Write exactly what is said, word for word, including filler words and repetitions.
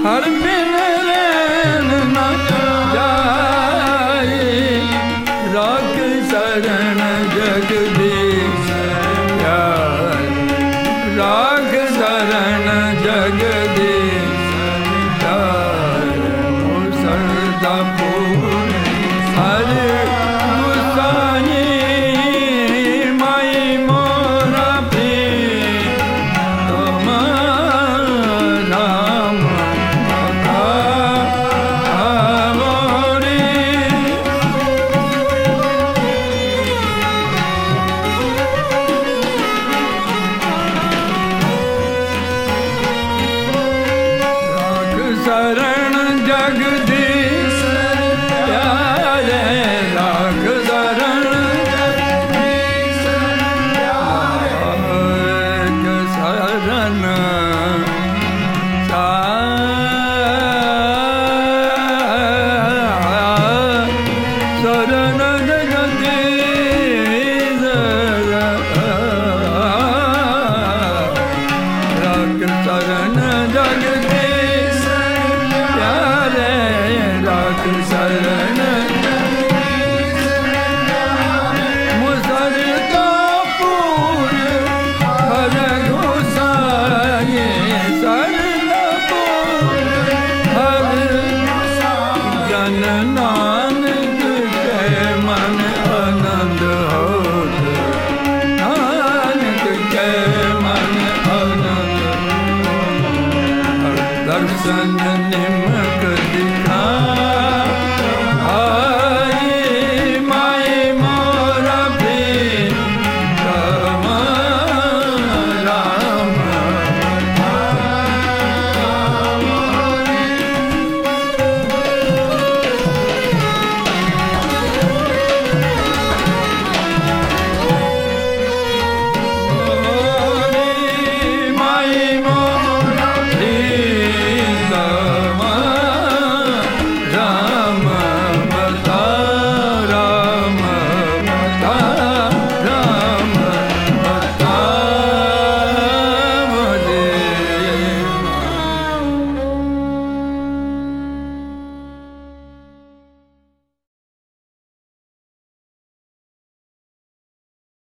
हर बिन रैन न जाए, राख शरण जगदीश प्यारे, राख शरण जगदीश प्यारे। सरदा पूर्ण हर गुसाई, माई मोरा प्रिय तम राम मोरी। राख शरण जगदीश प्यारे, राख शरण जगदीश प्यारे। शरण शरण जगदीश, राख शरण जगदीश प्यारे, राख शरण मुसरदा पूर्ण हर गोसाई, सरदा पूर्ण हर जन नानक के मन आनंद होत, नानक के मन आनंद होत। दर्शन निमक दिखा